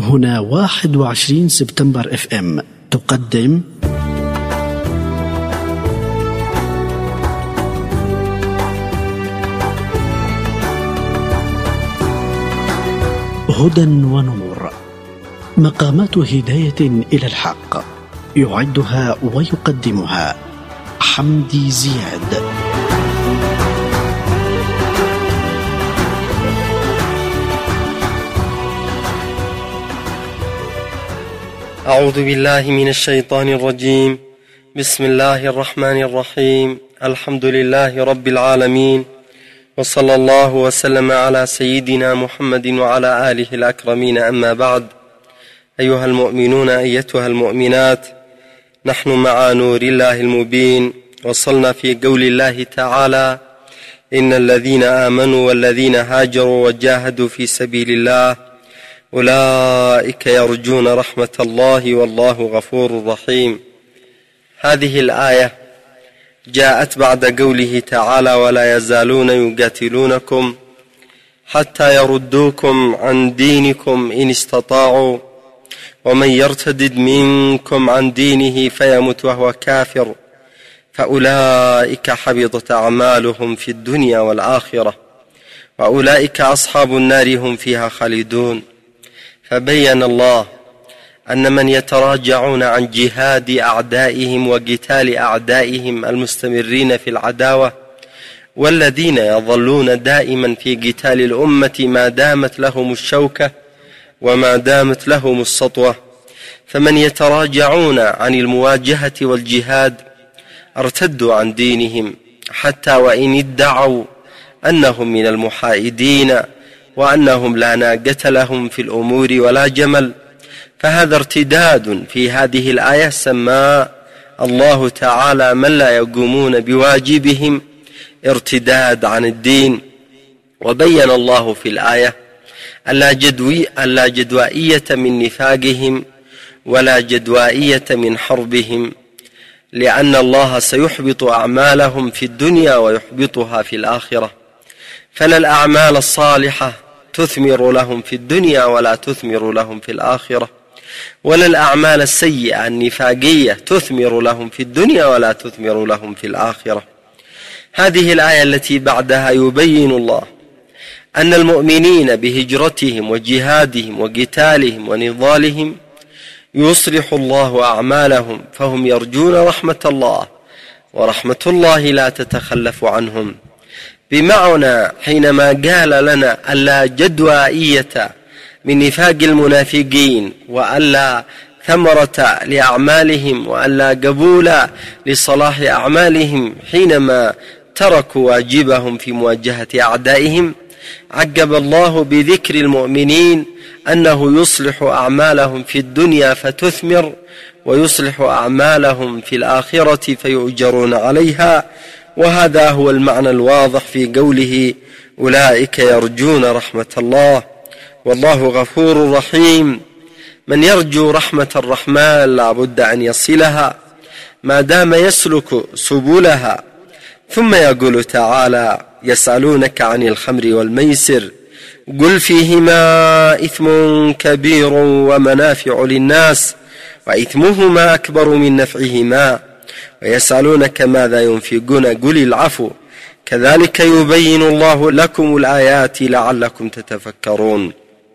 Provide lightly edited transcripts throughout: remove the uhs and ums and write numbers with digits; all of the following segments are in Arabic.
هنا 21 سبتمبر FM تقدم هدى ونور، مقامات هداية إلى الحق، يعدها ويقدمها حمدي زياد. أعوذ بالله من الشيطان الرجيم. بسم الله الرحمن الرحيم. الحمد لله رب العالمين، وصلى الله وسلم على سيدنا محمد وعلى آله الأكرمين. أما بعد، أيها المؤمنون أيتها المؤمنات، نحن مع نور الله المبين. وصلنا في قول الله تعالى: إن الذين آمنوا والذين هاجروا وجاهدوا في سبيل الله أولئك يرجون رحمة الله والله غفور رحيم. هذه الآية جاءت بعد قوله تعالى: ولا يزالون يقاتلونكم حتى يردوكم عن دينكم إن استطاعوا ومن يرتدد منكم عن دينه فيمت وهو كافر فأولئك حبطت أعمالهم في الدنيا والآخرة وأولئك أصحاب النار هم فيها خالدون. فبين الله أن من يتراجعون عن جهاد أعدائهم وقتال أعدائهم المستمرين في العداوة، والذين يظلون دائما في قتال الأمة ما دامت لهم الشوكة وما دامت لهم السطوة، فمن يتراجعون عن المواجهة والجهاد ارتدوا عن دينهم، حتى وإن ادعوا أنهم من المحايدين وأنهم لا ناقة لهم في الأمور ولا جمل. فهذا ارتداد في هذه الآية سماه الله تعالى من لا يقومون بواجبهم ارتداد عن الدين. وبين الله في الآية ألا جدوائية من نفاقهم ولا جدوائية من حربهم، لأن الله سيحبط أعمالهم في الدنيا ويحبطها في الآخرة. فلا الأعمال الصالحة تثمر لهم في الدنيا ولا تثمر لهم في الآخرة، ولا الأعمال السيئة النفاقية تثمر لهم في الدنيا ولا تثمر لهم في الآخرة. هذه الآية التي بعدها يبين الله أن المؤمنين بهجرتهم وجهادهم وقتالهم ونضالهم يصلح الله أعمالهم، فهم يرجون رحمة الله، ورحمة الله لا تتخلف عنهم. بمعنى حينما قال لنا ألا جدوائية من نفاق المنافقين، وألا ثمرة لأعمالهم، وألا قبول لصلاح أعمالهم حينما تركوا واجبهم في مواجهة أعدائهم، عقب الله بذكر المؤمنين أنه يصلح أعمالهم في الدنيا فتثمر، ويصلح أعمالهم في الآخرة فيؤجرون عليها. وهذا هو المعنى الواضح في قوله: أولئك يرجون رحمة الله والله غفور رحيم. من يرجو رحمة الرحمن لا بد أن يصلها ما دام يسلك سبلها. ثم يقول تعالى: يسألونك عن الخمر والميسر قل فيهما إثم كبير ومنافع للناس وإثمهما أكبر من نفعهما ويسألونك ماذا ينفقون قل العفو كذلك يبين الله لكم الآيات لعلكم تتفكرون.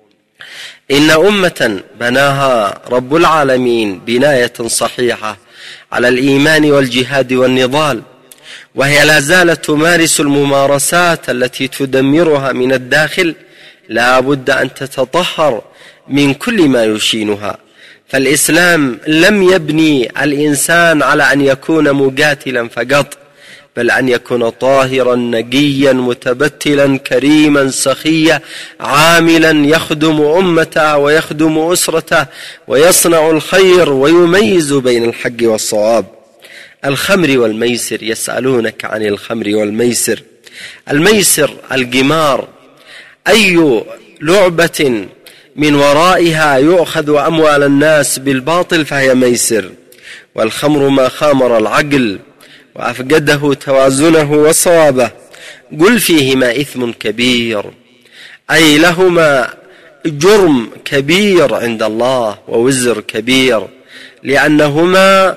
إن أمة بناها رب العالمين بناية صحيحة على الإيمان والجهاد والنضال، وهي لا زالت تمارس الممارسات التي تدمرها من الداخل، لا بد أن تتطهر من كل ما يشينها. فالإسلام لم يبني الإنسان على أن يكون مقاتلا فقط، بل أن يكون طاهرا نقيا متبتلا كريما سخيا عاملا يخدم أمته ويخدم أسرته ويصنع الخير ويميز بين الحق والصواب. الخمر والميسر، يسألونك عن الخمر والميسر. الميسر القمار، أي لعبة من ورائها يؤخذ أموال الناس بالباطل فهي ميسر. والخمر ما خامر العقل وأفقده توازنه وصوابه. قل فيهما إثم كبير، أي لهما جرم كبير عند الله ووزر كبير، لأنهما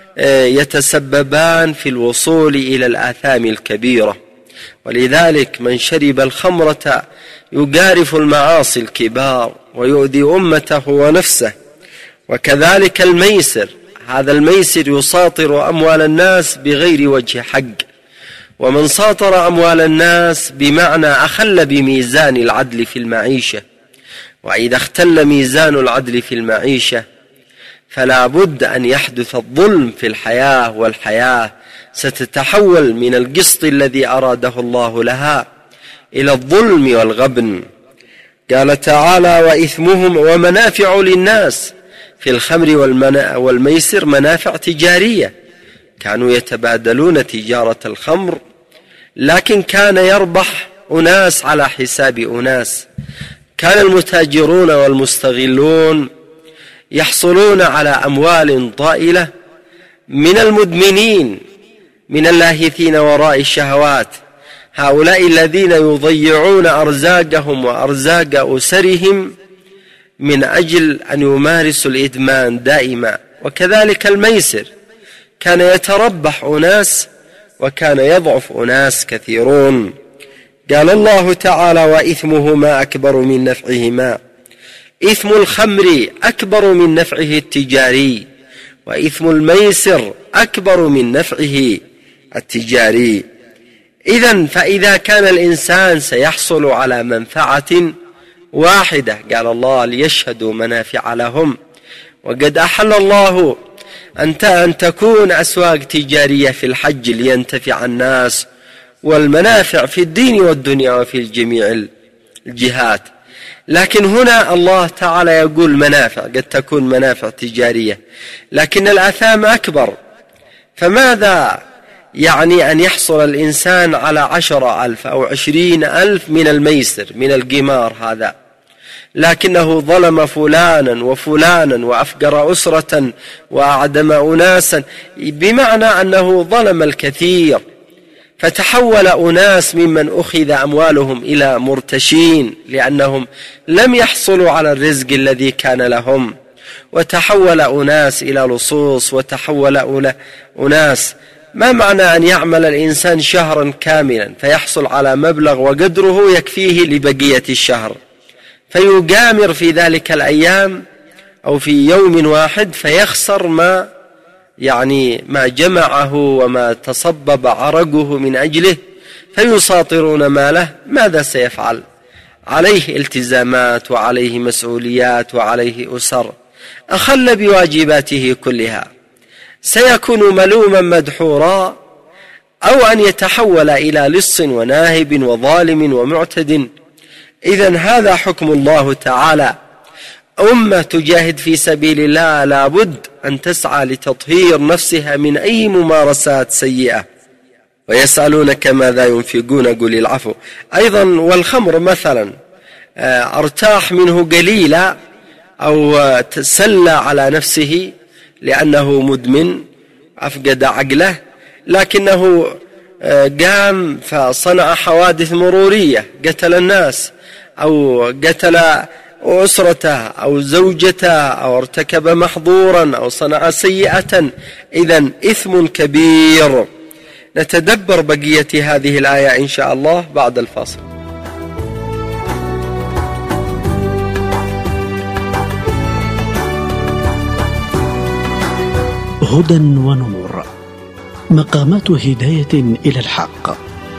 يتسببان في الوصول إلى الآثام الكبيرة. ولذلك من شرب الخمرة يجارف المعاصي الكبار ويؤذي أمته ونفسه. وكذلك الميسر، هذا الميسر يساطر أموال الناس بغير وجه حق، ومن ساطر أموال الناس بمعنى أخل بميزان العدل في المعيشة. وإذا اختل ميزان العدل في المعيشة فلا بد أن يحدث الظلم في الحياة، والحياة ستتحول من القسط الذي أراده الله لها إلى الظلم والغبن. قال تعالى: وإثمهم ومنافع للناس. في الخمر والميسر منافع تجارية، كانوا يتبادلون تجارة الخمر، لكن كان يربح أناس على حساب أناس. كان المتاجرون والمستغلون يحصلون على أموال طائلة من المدمنين، من اللاهثين وراء الشهوات، هؤلاء الذين يضيعون أرزاقهم وأرزاق أسرهم من أجل أن يمارسوا الإدمان دائما. وكذلك الميسر، كان يتربح أناس وكان يضعف أناس كثيرون. قال الله تعالى: وإثمهما أكبر من نفعهما. إثم الخمر أكبر من نفعه التجاري، وإثم الميسر أكبر من نفعه التجاري. فإذا كان الإنسان سيحصل على منفعة واحدة، قال الله: ليشهدوا منافع لهم. وقد أحل الله أن تكون أسواق تجارية في الحج لينتفع الناس، والمنافع في الدين والدنيا وفي جميع الجهات. لكن هنا الله تعالى يقول منافع، قد تكون منافع تجارية، لكن الآثام أكبر. فماذا يعني أن يحصل الإنسان على 10,000 أو 20,000 من الميسر، من القمار هذا، لكنه ظلم فلانا وفلانا وأفقر أسرة وأعدم أناسا، بمعنى أنه ظلم الكثير، فتحول أناس ممن أخذ أموالهم إلى مرتشين لأنهم لم يحصلوا على الرزق الذي كان لهم، وتحول أناس إلى لصوص، وتحول أناس. ما معنى أن يعمل الإنسان شهرا كاملا فيحصل على مبلغ وقدره يكفيه لبقية الشهر، فيجامر في ذلك الأيام أو في يوم واحد فيخسر ما جمعه وما تصبب عرقه من أجله، فيساطرون ماله. ماذا سيفعل؟ عليه التزامات وعليه مسؤوليات وعليه أسر، أخل بواجباته كلها، سيكون ملوما مدحورا، أو أن يتحول إلى لص وناهب وظالم ومعتد. إذن هذا حكم الله تعالى. أمة تجاهد في سبيل الله لابد أن تسعى لتطهير نفسها من أي ممارسات سيئة. ويسألونك ماذا ينفقون قل العفو. أيضا والخمر مثلا، ارتاح منه قليلا أو تسلى على نفسه لأنه مدمن أفقد عقله، لكنه قام فصنع حوادث مرورية، قتل الناس أو قتل أسرته أو زوجته أو ارتكب محظورا أو صنع سيئة. إذن إثم كبير. نتدبر بقية هذه الآية إن شاء الله بعد الفاصل. هدى ونور، مقامات هداية إلى الحق.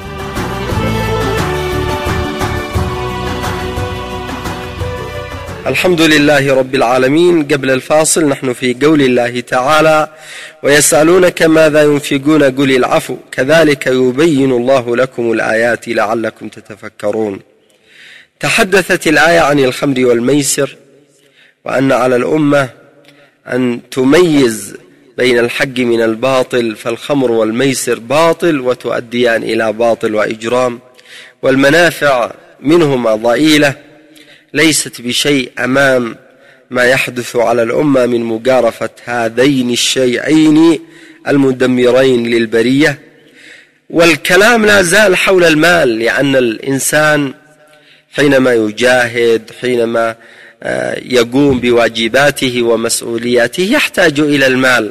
الحمد لله رب العالمين. قبل الفاصل نحن في قول الله تعالى: ويسألونك ماذا ينفقون قل العفو كذلك يبين الله لكم الآيات لعلكم تتفكرون. تحدثت الآية عن الخمر والميسر، وأن على الأمة أن تميز بين الحق من الباطل، فالخمر والميسر باطل وتؤديان إلى باطل وإجرام، والمنافع منهما ضئيلة ليست بشيء أمام ما يحدث على الأمة من مجارفة هذين الشيئين المدمرين للبرية. والكلام لا زال حول المال، لأن الإنسان حينما يجاهد، حينما يقوم بواجباته ومسؤولياته يحتاج إلى المال.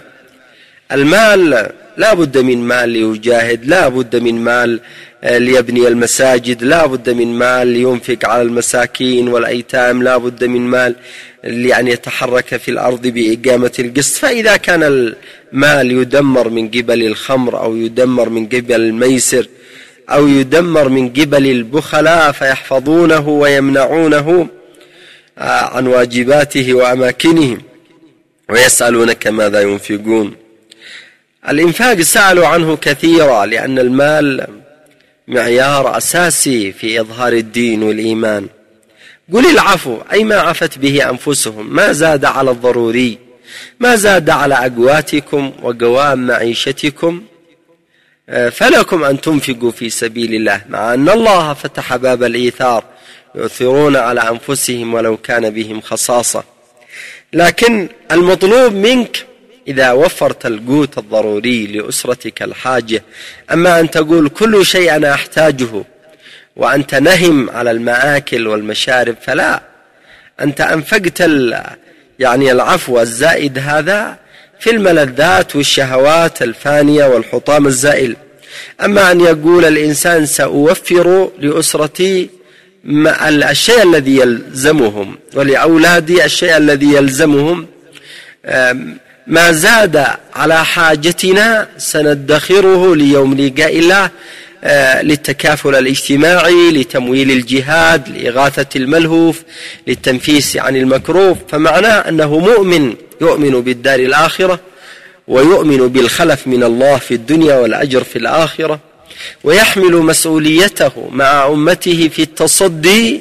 المال لا بد من مال ليجاهد، لا بد من مال ليبني المساجد، لا بد من مال لينفق على المساكين والأيتام، لا بد من مال لأن يتحرك في الأرض بإقامة القسط. فإذا كان المال يدمر من قبل الخمر أو يدمر من قبل الميسر أو يدمر من قبل البخلاء فيحفظونه ويمنعونه عن واجباته وأماكنهم ويسألونك ماذا ينفقون. الإنفاق سألوا عنه كثيرا، لأن المال معيار أساسي في إظهار الدين والإيمان. قل العفو، أي ما عفت به أنفسهم، ما زاد على الضروري، ما زاد على أقواتكم وقوام معيشتكم، فلكم أن تنفقوا في سبيل الله، مع أن الله فتح باب الإيثار، يؤثرون على أنفسهم ولو كان بهم خصاصة. لكن المطلوب منك إذا وفرت القوت الضروري لأسرتك الحاجة، أما أن تقول كل شيء أنا أحتاجه وأنت نهم على المآكل والمشارب، فلا، أنت أنفقت العفو الزائد هذا في الملذات والشهوات الفانية والحطام الزائل. أما أن يقول الإنسان سأوفر لأسرتي الشيء الذي يلزمهم ولأولادي الشيء الذي يلزمهم، ما زاد على حاجتنا سندخره ليوم لقاء الله، للتكافل الاجتماعي، لتمويل الجهاد، لإغاثة الملهوف، للتنفيس عن المكروه. فمعناه أنه مؤمن، يؤمن بالدار الآخرة ويؤمن بالخلف من الله في الدنيا والأجر في الآخرة، ويحمل مسؤوليته مع أمته في التصدي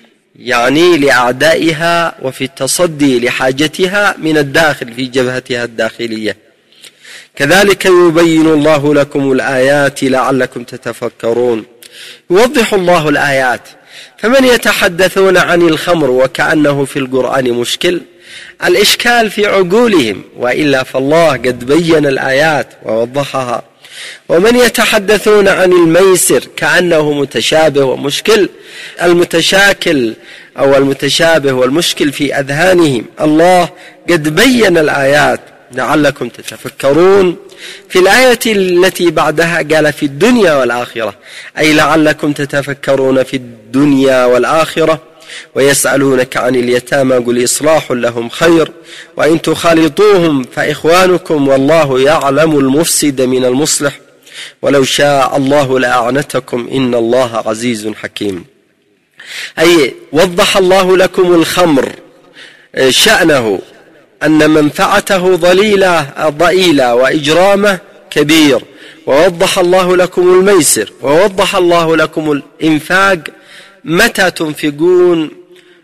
لأعدائها وفي التصدي لحاجتها من الداخل في جبهتها الداخلية. كذلك يبين الله لكم الآيات لعلكم تتفكرون. يوضح الله الآيات، فمن يتحدثون عن الخمر وكأنه في القرآن مشكل، الإشكال في عقولهم، وإلا فالله قد بين الآيات ووضحها. ومن يتحدثون عن الميسر كأنه متشابه ومشكل، المتشاكل أو المتشابه والمشكل في أذهانهم، الله قد بين الآيات لعلكم تتفكرون. في الآية التي بعدها قال في الدنيا والآخرة، أي لعلكم تتفكرون في الدنيا والآخرة. ويسألونك عن اليتامى قل إصلاح لهم خير وإن تخالطوهم فإخوانكم والله يعلم المفسد من المصلح ولو شاء الله لأعنتكم إن الله عزيز حكيم. أي وضح الله لكم الخمر شأنه أن منفعته ضئيلة وإجرامه كبير، ووضح الله لكم الميسر، ووضح الله لكم الإنفاق، متى تنفقون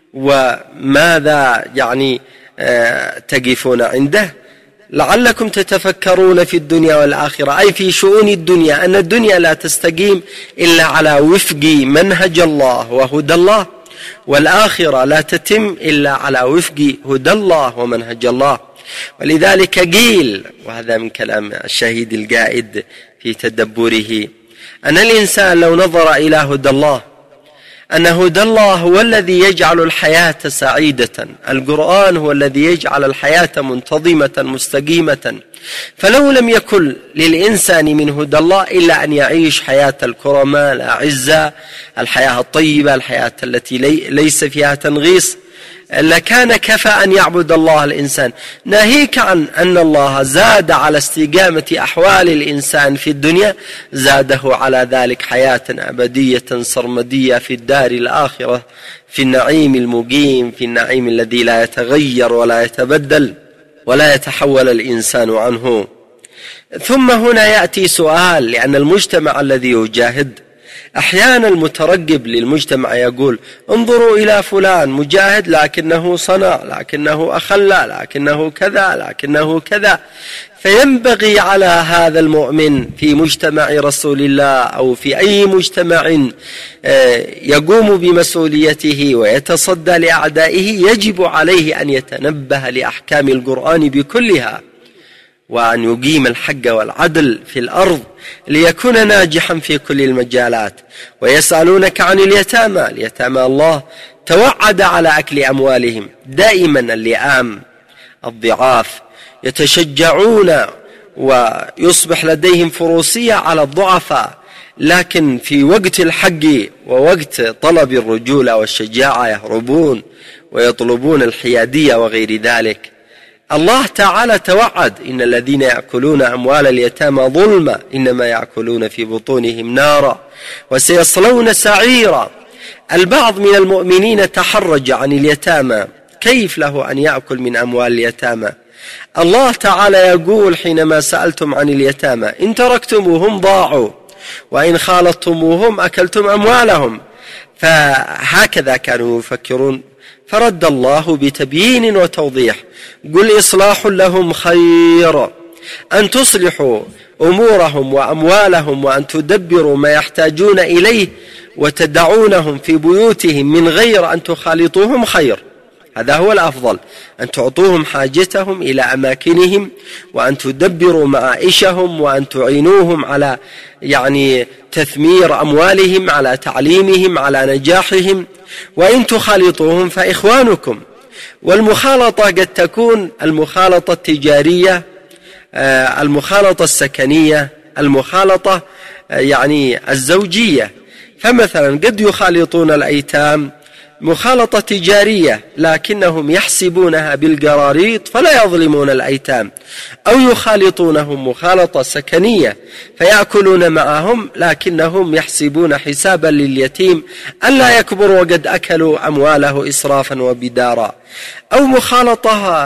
وماذا تقفون عنده. لعلكم تتفكرون في الدنيا والآخرة، أي في شؤون الدنيا، أن الدنيا لا تستقيم إلا على وفق منهج الله وهدى الله، والآخرة لا تتم إلا على وفق هدى الله ومنهج الله. ولذلك قيل، وهذا من كلام الشهيد القائد في تدبره، أن الإنسان لو نظر إلى هدى الله، أن هدى الله هو الذي يجعل الحياة سعيدة، القرآن هو الذي يجعل الحياة منتظمة مستقيمة. فلو لم يكن للإنسان من هدى الله إلا أن يعيش حياة الكرماء الأعزة، الحياة الطيبة، الحياة التي ليس فيها تنغيص، لكان كفى أن يعبد الله الإنسان، ناهيك عن أن الله زاد على استقامة أحوال الإنسان في الدنيا، زاده على ذلك حياة أبدية سرمدية في الدار الآخرة، في النعيم المقيم، في النعيم الذي لا يتغير ولا يتبدل ولا يتحول الإنسان عنه. ثم هنا يأتي سؤال، لأن المجتمع الذي يجاهد أحيانا المترقب للمجتمع يقول انظروا إلى فلان مجاهد لكنه صنع، لكنه أخلى، لكنه كذا، لكنه كذا. فينبغي على هذا المؤمن في مجتمع رسول الله أو في أي مجتمع يقوم بمسؤوليته ويتصدى لأعدائه، يجب عليه أن يتنبه لأحكام القرآن بكلها، وأن يقيم الحق والعدل في الأرض ليكون ناجحا في كل المجالات. ويسألونك عن اليتامى الله توعد على أكل أموالهم. دائما اللئام الضعاف يتشجعون ويصبح لديهم فروسية على الضعفاء، لكن في وقت الحق ووقت طلب الرجولة والشجاعة يهربون ويطلبون الحيادية وغير ذلك. الله تعالى توعد: إن الذين يأكلون أموال اليتامى ظلما إنما يأكلون في بطونهم نارا وسيصلون سعيرا. البعض من المؤمنين تحرج عن اليتامى، كيف له أن يأكل من أموال اليتامى؟ الله تعالى يقول حينما سألتم عن اليتامى: إن تركتموهم ضاعوا وإن خالطتموهم أكلتم أموالهم. فهكذا كانوا يفكرون، فرد الله بتبيين وتوضيح: قل إصلاح لهم خير، أن تصلحوا أمورهم وأموالهم وأن تدبروا ما يحتاجون إليه وتدعونهم في بيوتهم من غير أن تخالطوهم خير. هذا هو الأفضل، أن تعطوهم حاجتهم إلى أماكنهم وأن تدبروا معائشهم وأن تعينوهم على تثمير أموالهم، على تعليمهم، على نجاحهم. وإن تخالطوهم فإخوانكم. والمخالطة قد تكون المخالطة التجارية، المخالطة السكنية، المخالطة الزوجية. فمثلا قد يخالطون الأيتام مخالطة تجارية لكنهم يحسبونها بالقراريط فلا يظلمون الأيتام، أو يخالطونهم مخالطة سكنية فيأكلون معهم لكنهم يحسبون حسابا لليتيم ألا يكبر وقد أكلوا أمواله إسرافا وبدارا. أو مخالطة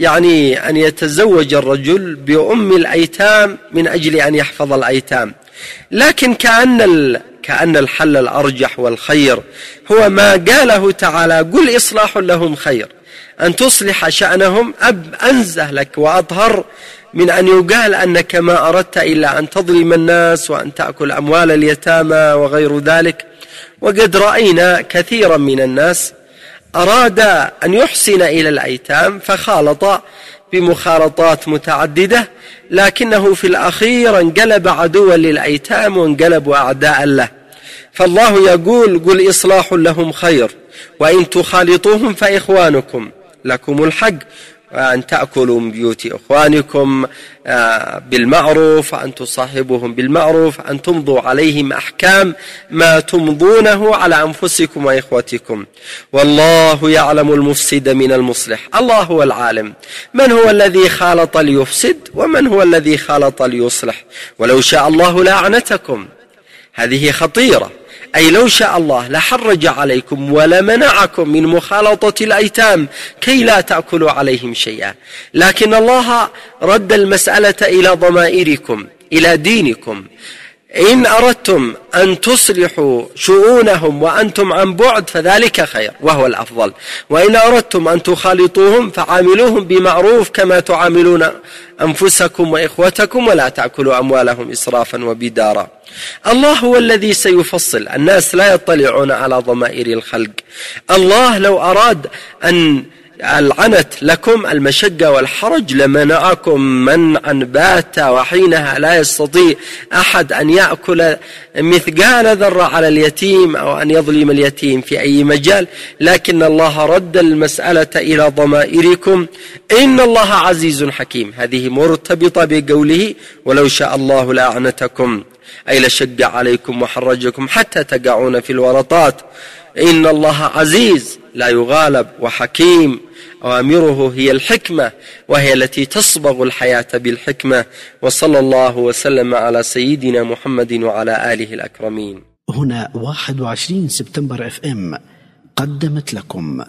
أن يتزوج الرجل بأم الأيتام من أجل أن يحفظ الأيتام. لكن كأن الحل الأرجح والخير هو ما قاله تعالى: قل إصلاح لهم خير، أن تصلح شأنهم أنزه لك وأطهر من أن يقال أنك ما أردت إلا أن تظلم الناس وأن تأكل أموال اليتامى وغير ذلك. وقد رأينا كثيرا من الناس أراد أن يحسن إلى الأيتام فخالط بمخالطات متعددة، لكنه في الأخير انقلب عدوا للأيتام وانقلبوا أعداء له. فالله يقول: قل إصلاح لهم خير، وإن تخالطوهم فإخوانكم، لكم الحق أن تأكلوا من بيوت إخوانكم بالمعروف، أن تصاحبوهم بالمعروف، أن تمضوا عليهم أحكام ما تمضونه على أنفسكم وإخوتكم. والله يعلم المفسد من المصلح. الله هو العالم، من هو الذي خالط ليفسد ومن هو الذي خالط ليصلح. ولو شاء الله لأعنتكم. هذه خطيرة، أي لو شاء الله لحرج عليكم ولمنعكم من مخالطة الأيتام كي لا تأكلوا عليهم شيئا. لكن الله رد المسألة إلى ضمائركم، إلى دينكم. إن أردتم أن تصلحوا شؤونهم وأنتم عن بعد فذلك خير وهو الأفضل، وإن أردتم أن تخالطوهم فعاملوهم بمعروف كما تعاملون أنفسكم وإخوتكم، ولا تأكلوا أموالهم إسرافا وبدارا. الله هو الذي سيفصل، الناس لا يطلعون على ضمائر الخلق. الله لو أراد أن العنت لكم المشقة والحرج لمنعكم منعا باتا، وحينها لا يستطيع أحد أن يأكل مثقال ذرة على اليتيم أو أن يظلم اليتيم في أي مجال. لكن الله رد المسألة إلى ضمائركم: إن الله عزيز حكيم. هذه مرتبطة بقوله: ولو شاء الله لأعنتكم، أي لشق عليكم وحرجكم حتى تقعون في الورطات. إن الله عزيز لا يغالب، وحكيم، أوامره هي الحكمة وهي التي تصبغ الحياة بالحكمة. وصلى الله وسلم على سيدنا محمد وعلى آله الأكرمين. هنا 21 سبتمبر FM قدمت لكم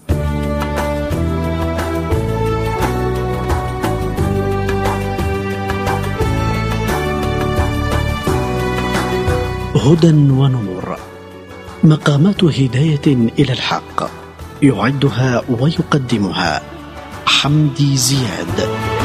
هدى ونور، مقامات هداية إلى الحق، يعدها ويقدمها حمدي زياد.